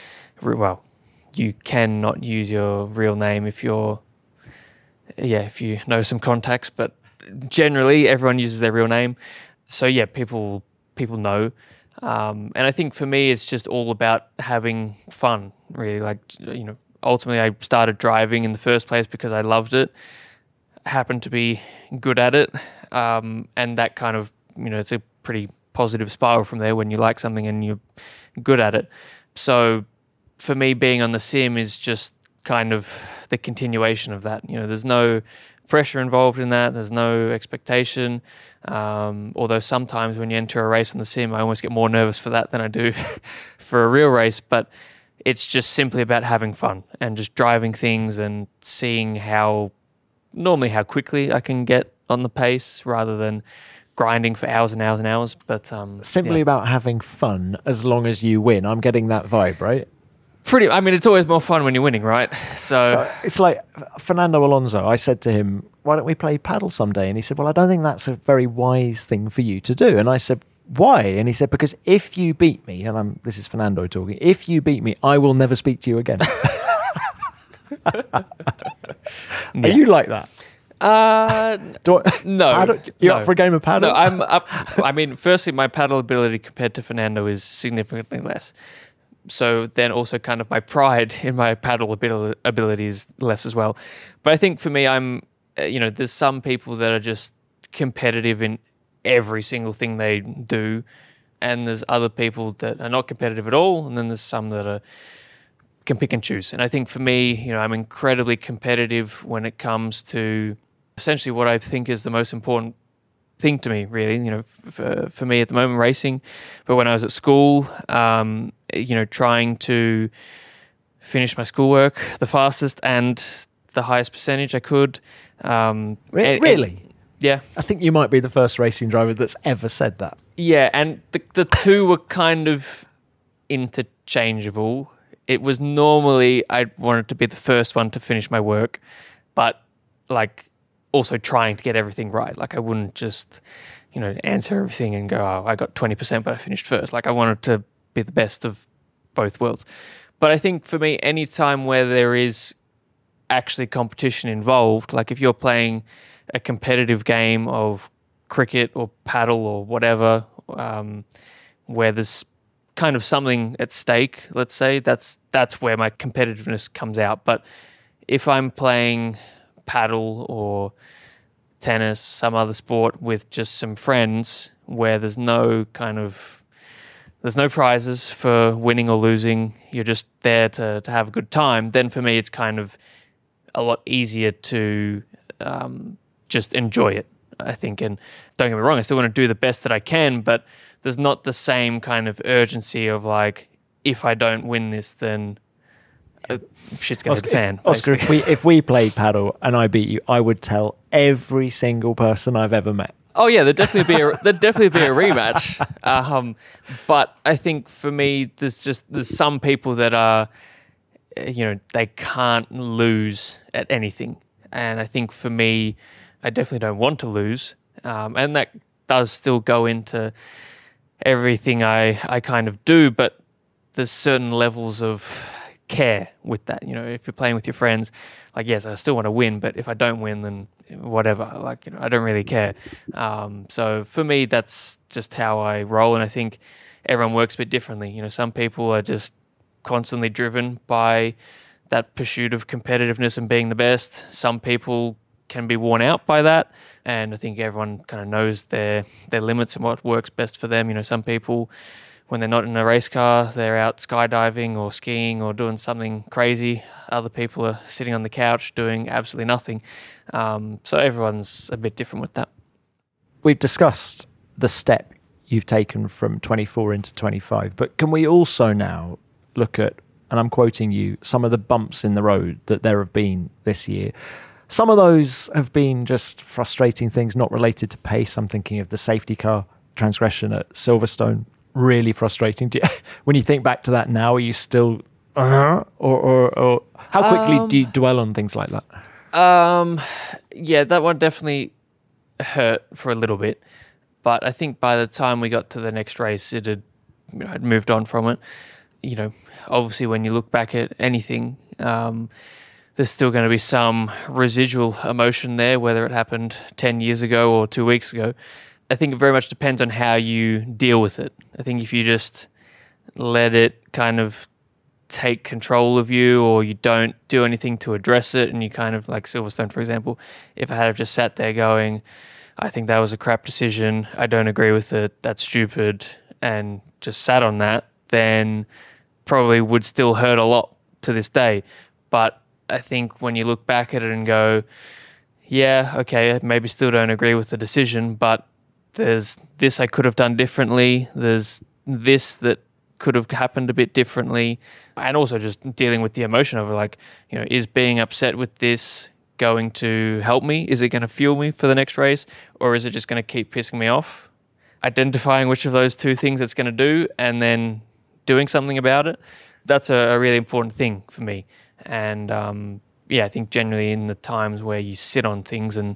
you cannot use your real name if you know some contacts, but generally everyone uses their real name. So yeah, people know. And I think for me, it's just all about having fun, really. Like, you know, ultimately I started driving in the first place because I loved it, happened to be good at it. And that kind of, you know, it's a pretty positive spiral from there when you like something and you're good at it. So for me, being on the sim is just kind of the continuation of that. You know, there's no pressure involved in that. There's no expectation. Although sometimes when you enter a race on the sim, I almost get more nervous for that than I do for a real race. But it's just simply about having fun and just driving things and seeing how quickly I can get on the pace rather than grinding for hours and hours and hours. But simply about having fun as long as you win. I'm getting that vibe, right? It's always more fun when you're winning, right? So it's like Fernando Alonso. I said to him, why don't we play paddle someday? And he said, well, I don't think that's a very wise thing for you to do. And I said, why? And he said, because if you beat me, and this is Fernando talking, if you beat me, I will never speak to you again. Are you like that? No. You're up for a game of paddle? No, I'm up. I mean, firstly, my paddle ability compared to Fernando is significantly less. So then also kind of my pride in my paddle ability is less as well. But I think for me, there's some people that are just competitive in every single thing they do. And there's other people that are not competitive at all. And then there's some that can pick and choose. And I think for me, I'm incredibly competitive when it comes to essentially what I think is the most important thing to me, really, for me at the moment, racing. But when I was at school, trying to finish my schoolwork the fastest and the highest percentage I could. Really? Yeah. I think you might be the first racing driver that's ever said that. Yeah, and the two were kind of interchangeable. It was normally I wanted to be the first one to finish my work, but also trying to get everything right. I wouldn't just, answer everything and go, oh, I got 20%, but I finished first. I wanted to be the best of both worlds. But I think for me, any time where there is actually competition involved, if you're playing a competitive game of cricket or paddle or whatever, where there's kind of something at stake, let's say, that's where my competitiveness comes out. But if I'm playing paddle or tennis, some other sport with just some friends where there's no prizes for winning or losing, you're just there to have a good time, then for me it's kind of a lot easier to just enjoy it, I think. And don't get me wrong, I still want to do the best that I can, but there's not the same kind of urgency of if I don't win this, then shit's going to hit the fan. Oscar, if we played paddle and I beat you, I would tell every single person I've ever met. Oh yeah, there'd definitely be a rematch. But I think for me, there's some people that are, they can't lose at anything, and I think for me, I definitely don't want to lose, and that does still go into everything I kind of do. But there's certain levels of care with that. If you're playing with your friends, yes, I still want to win, but if I don't win, then whatever, I don't really care. So for me, that's just how I roll. And I think everyone works a bit differently. Some people are just constantly driven by that pursuit of competitiveness and being the best. Some people can be worn out by that. And I think everyone kind of knows their limits and what works best for them. Some people, when they're not in a race car, they're out skydiving or skiing or doing something crazy. Other people are sitting on the couch doing absolutely nothing. So everyone's a bit different with that. We've discussed the step you've taken from 24 into 25, but can we also now look at, and I'm quoting you, some of the bumps in the road that there have been this year? Some of those have been just frustrating things not related to pace. I'm thinking of the safety car transgression at Silverstone. Really frustrating. When you think back to that now, are you still or how quickly do you dwell on things like that? Yeah, that one definitely hurt for a little bit, but I think by the time we got to the next race, it had I'd moved on from it. Obviously when you look back at anything, there's still going to be some residual emotion there, whether it happened 10 years ago or 2 weeks ago. I think it very much depends on how you deal with it. I think if you just let it kind of take control of you, or you don't do anything to address it, and you kind of, like Silverstone, for example, if I had just sat there going, I think that was a crap decision, I don't agree with it, that's stupid, and just sat on that, then probably would still hurt a lot to this day. But I think when you look back at it and go, yeah, okay, maybe still don't agree with the decision, but there's this I could have done differently, there's this that could have happened a bit differently, and also just dealing with the emotion of it, is being upset with this going to help me? Is it going to fuel me for the next race, or is it just going to keep pissing me off? Identifying which of those two things it's going to do and then doing something about it, that's a really important thing for me. And I think generally in the times where you sit on things and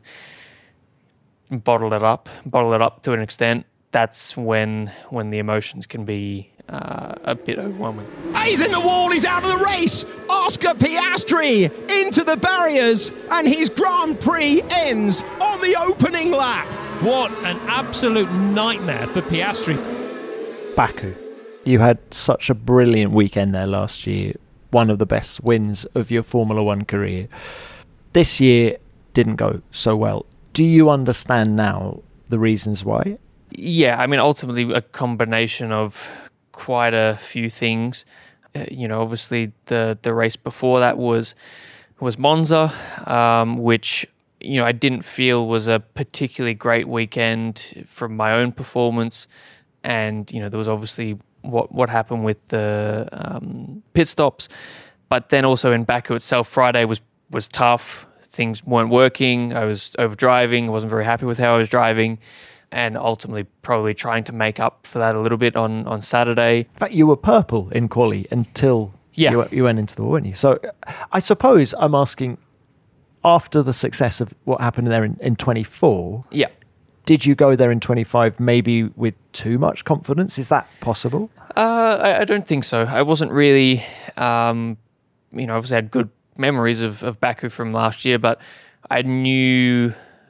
bottle it up to an extent, that's when the emotions can be a bit overwhelming. He's in the wall, he's out of the race. Oscar Piastri Piastri into the barriers, and his Grand Prix ends on the opening lap. What an absolute nightmare for Piastri. Baku. You had such a brilliant weekend there last year. One of the best wins of your Formula One career. This year didn't go so well. Do you understand now the reasons why? Yeah, I mean, ultimately a combination of quite a few things. Obviously the race before that was Monza, which I didn't feel was a particularly great weekend from my own performance, and there was obviously what happened with the pit stops, but then also in Baku itself, Friday was tough. Things weren't working. I was overdriving. I wasn't very happy with how I was driving, and ultimately probably trying to make up for that a little bit on Saturday. In fact, you were purple in quali until you went into the wall, weren't you? So I suppose I'm asking, after the success of what happened there in 24, did you go there in 25 maybe with too much confidence? Is that possible? I don't think so. I wasn't really, obviously I had good memories of Baku from last year, but I knew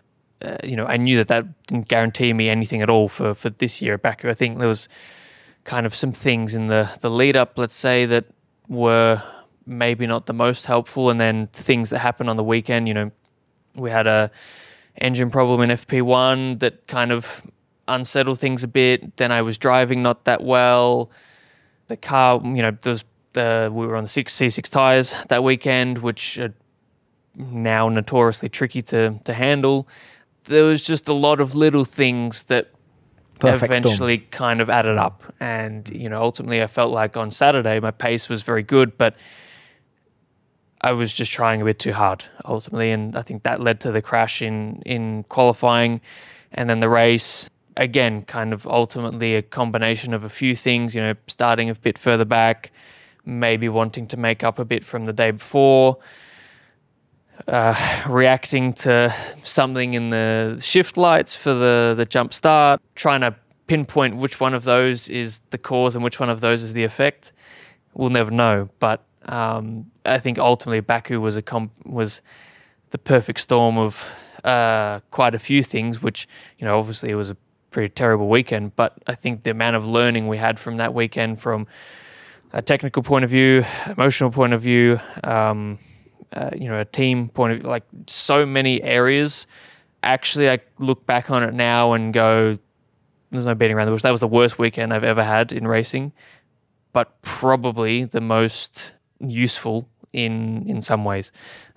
that didn't guarantee me anything at all for this year at Baku. I think there was kind of some things in the lead up, let's say, that were maybe not the most helpful, and then things that happened on the weekend. We had a engine problem in FP1 that kind of unsettled things a bit. Then I was driving not that well. The car, we were on the C6 tyres that weekend, which are now notoriously tricky to handle. There was just a lot of little things that eventually kind of added up. And, ultimately I felt like on Saturday my pace was very good, but I was just trying a bit too hard ultimately. And I think that led to the crash in qualifying. And then the race, again, kind of ultimately a combination of a few things, starting a bit further back, maybe wanting to make up a bit from the day before, reacting to something in the shift lights for the jump start, trying to pinpoint which one of those is the cause and which one of those is the effect. We'll never know, but I think ultimately Baku was the perfect storm of quite a few things, which obviously it was a pretty terrible weekend, but I think the amount of learning we had from that weekend, from a technical point of view, emotional point of view, a team point of view, like so many areas. Actually, I look back on it now and go, there's no beating around the bush. That was the worst weekend I've ever had in racing, but probably the most useful in some ways.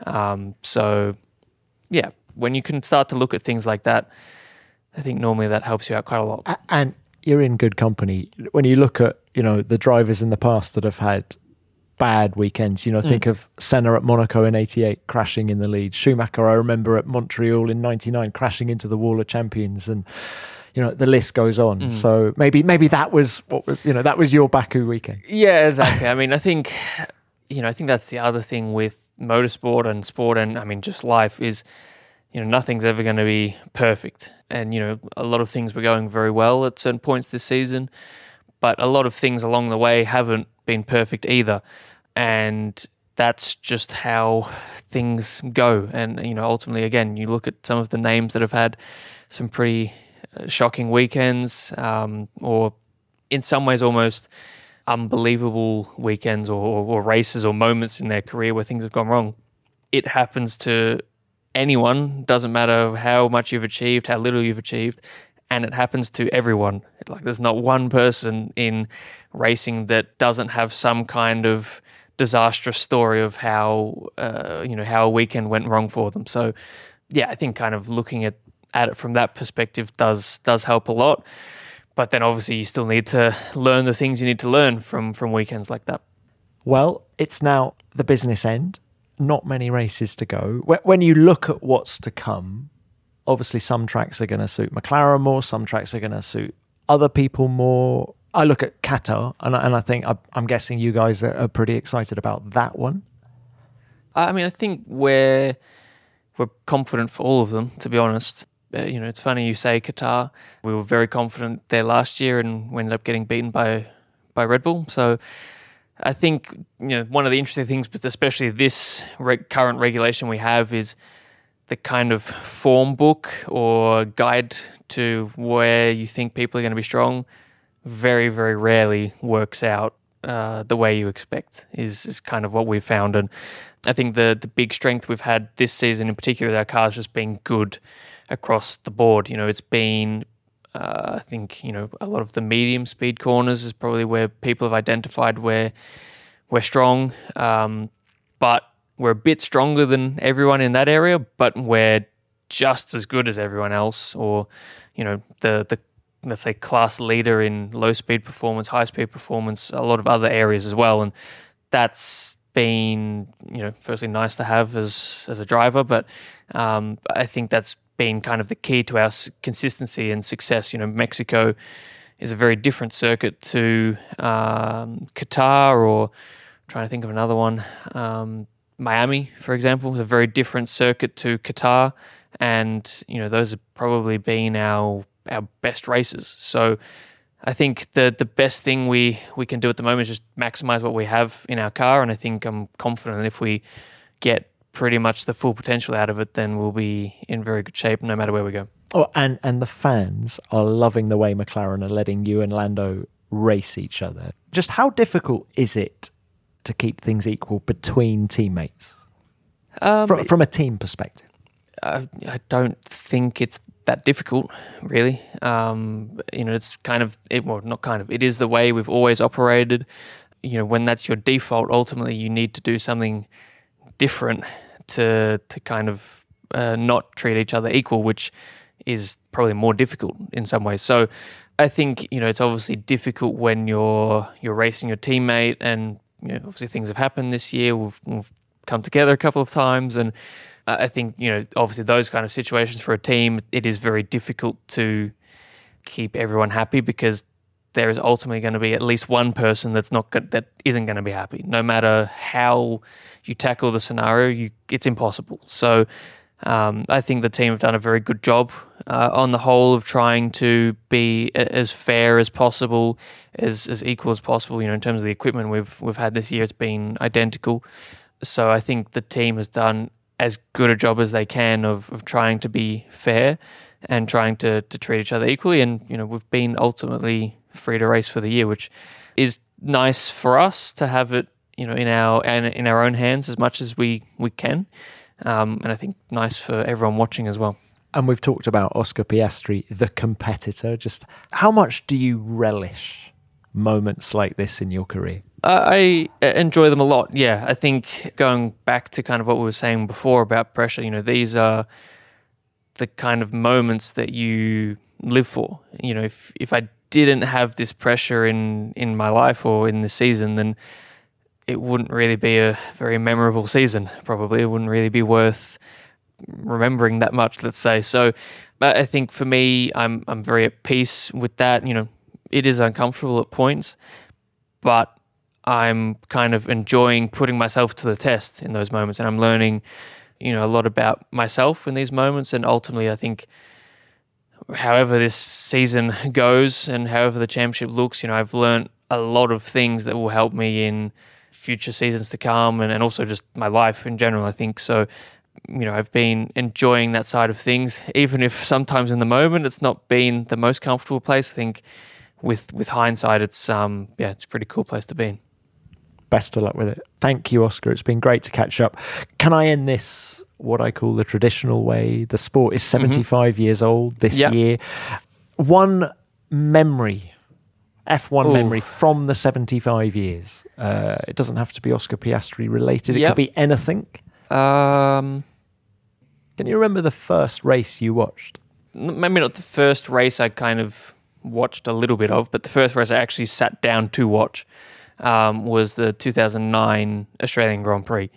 So, yeah, when you can start to look at things like that, I think normally that helps you out quite a lot. And you're in good company. When you look at, the drivers in the past that have had bad weekends, think of Senna at Monaco in 88 crashing in the lead. Schumacher, I remember, at Montreal in 99 crashing into the wall of champions, and the list goes on. So maybe that was that was your Baku weekend. Yeah, exactly. I mean, I think that's the other thing with motorsport and sport, and I mean just life, is nothing's ever going to be perfect. And a lot of things were going very well at certain points this season, but a lot of things along the way haven't been perfect either. And that's just how things go. And, ultimately, again, you look at some of the names that have had some pretty shocking weekends, or in some ways almost unbelievable weekends or races or moments in their career where things have gone wrong. It happens to anyone, doesn't matter how much you've achieved, how little you've achieved, and it happens to everyone. Like, there's not one person in racing that doesn't have some kind of disastrous story of how how a weekend went wrong for them. So yeah, I think kind of looking at it from that perspective does help a lot. But then obviously you still need to learn the things you need to learn from weekends like that. Well, it's now the business end. Not many races to go. When you look at what's to come, obviously some tracks are going to suit McLaren more, some tracks are going to suit other people more. I look at Qatar and I think, I'm guessing you guys are pretty excited about that one. I mean, I think we're confident for all of them, to be honest. It's funny you say Qatar. We were very confident there last year and we ended up getting beaten by Red Bull. So I think one of the interesting things, but especially this current regulation we have, is the kind of form book or guide to where you think people are going to be strong very, very rarely works out the way you expect, is kind of what we've found. And I think the big strength we've had this season in particular with our cars has been good across the board. It's been, I think, a lot of the medium speed corners is probably where people have identified where we're strong. But we're a bit stronger than everyone in that area, but we're just as good as everyone else, or, the let's say class leader in low speed performance, high speed performance, a lot of other areas as well. And that's been, firstly nice to have as a driver, but I think that's been kind of the key to our consistency and success. Mexico is a very different circuit to Qatar, or I'm trying to think of another one. Miami, for example, is a very different circuit to Qatar, and those have probably been our best races. So I think the best thing we can do at the moment is just maximize what we have in our car, and I think I'm confident if we get pretty much the full potential out of it, then we'll be in very good shape no matter where we go. Oh, and the fans are loving the way McLaren are letting you and Lando race each other. Just how difficult is it to keep things equal between teammates from a team perspective? I don't think it's that difficult, really. It's kind of, it is the way we've always operated. When that's your default, ultimately you need to do something different to kind of not treat each other equal, which is probably more difficult in some ways. So I think, it's obviously difficult when you're racing your teammate, and obviously things have happened this year. We've come together a couple of times, and I think, obviously those kind of situations for a team, it is very difficult to keep everyone happy, because there is ultimately going to be at least one person that isn't going to be happy. No matter how you tackle the scenario, it's impossible. So I think the team have done a very good job on the whole of trying to be as fair as possible, as equal as possible. In terms of the equipment we've had this year, it's been identical. So I think the team has done as good a job as they can of trying to be fair and trying to treat each other equally. And, we've been ultimately free to race for the year, which is nice for us to have it, in our own hands as much as we can. And I think nice for everyone watching as well. And we've talked about Oscar Piastri, the competitor. Just how much do you relish moments like this in your career? I enjoy them a lot. Yeah, I think going back to kind of what we were saying before about pressure, these are the kind of moments that you live for. If I didn't have this pressure in my life or in this season, then it wouldn't really be a very memorable season. Probably it wouldn't really be worth remembering that much, let's say. So I think for me, I'm very at peace with that. It is uncomfortable at points, but I'm kind of enjoying putting myself to the test in those moments, and I'm learning, a lot about myself in these moments. And ultimately, I think however this season goes and however the championship looks, I've learned a lot of things that will help me in future seasons to come, and also just my life in general, I think. So, I've been enjoying that side of things, even if sometimes in the moment it's not been the most comfortable place. I think with hindsight, it's it's a pretty cool place to be in. Best of luck with it. Thank you, Oscar. It's been great to catch up. Can I end this what I call the traditional way? The sport is 75 years old this year. One memory, F1 memory from the 75 years. It doesn't have to be Oscar Piastri related. It could be anything. Can you remember the first race you watched? Maybe not the first race I kind of watched a little bit of, but the first race I actually sat down to watch was the 2009 Australian Grand Prix.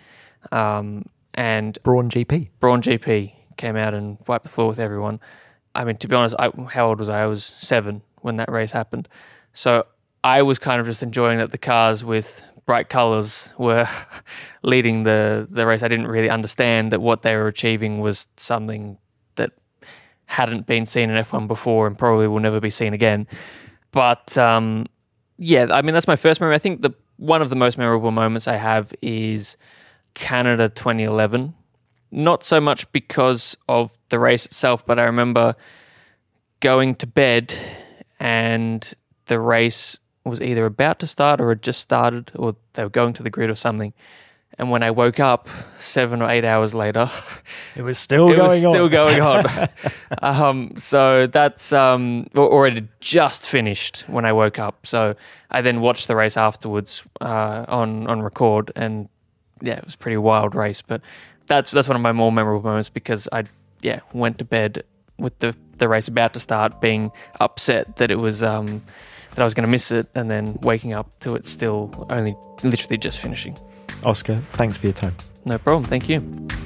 And Brawn GP came out and wiped the floor with everyone. I mean, to be honest, how old was I? I was 7 when that race happened. So I was kind of just enjoying that the cars with bright colours were leading the race. I didn't really understand that what they were achieving was something that hadn't been seen in F1 before and probably will never be seen again. But yeah, I mean, that's my first memory. I think one of the most memorable moments I have is Canada 2011. Not so much because of the race itself, but I remember going to bed and the race was either about to start or had just started, or they were going to the grid or something. And when I woke up 7 or 8 hours later, it was still going on. So that's already just finished when I woke up. So I then watched the race afterwards on record, and yeah, it was a pretty wild race. But that's one of my more memorable moments because I went to bed with the race about to start, being upset that it was that I was going to miss it, and then waking up to it still only literally just finishing. Oscar, thanks for your time. No problem. Thank you.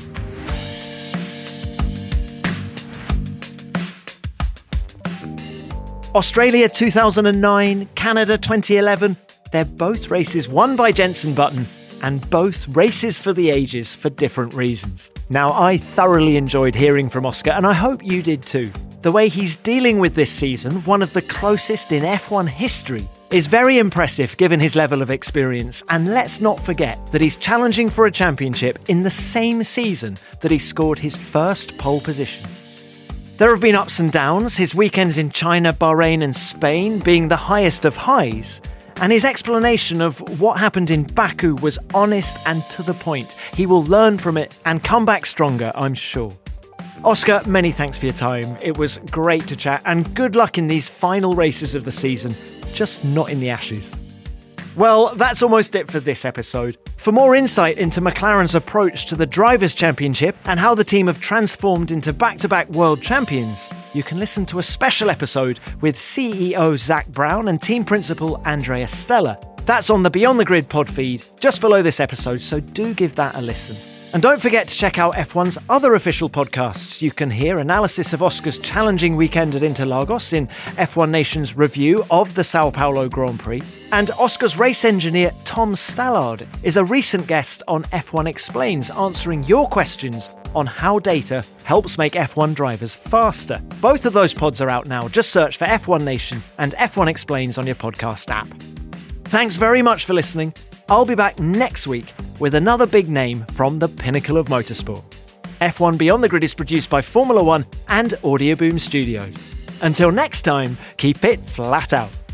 Australia 2009, Canada 2011. They're both races won by Jenson Button, and both races for the ages for different reasons. Now, I thoroughly enjoyed hearing from Oscar, and I hope you did too. The way he's dealing with this season, one of the closest in F1 history, is very impressive given his level of experience, and let's not forget that he's challenging for a championship in the same season that he scored his first pole position. There have been ups and downs, his weekends in China, Bahrain and Spain being the highest of highs, and his explanation of what happened in Baku was honest and to the point. He will learn from it and come back stronger, I'm sure. Oscar, many thanks for your time. It was great to chat, and good luck in these final races of the season, just not in the Ashes. Well, that's almost it for this episode. For more insight into McLaren's approach to the Drivers' Championship and how the team have transformed into back-to-back world champions, you can listen to a special episode with CEO Zach Brown and team principal Andrea Stella. That's on the Beyond the Grid pod feed, just below this episode, so do give that a listen. And don't forget to check out F1's other official podcasts. You can hear analysis of Oscar's challenging weekend at Interlagos in F1 Nation's review of the Sao Paulo Grand Prix. And Oscar's race engineer Tom Stallard is a recent guest on F1 Explains, answering your questions on how data helps make F1 drivers faster. Both of those pods are out now. Just search for F1 Nation and F1 Explains on your podcast app. Thanks very much for listening. I'll be back next week with another big name from the pinnacle of motorsport. F1 Beyond the Grid is produced by Formula One and Audioboom Studios. Until next time, keep it flat out.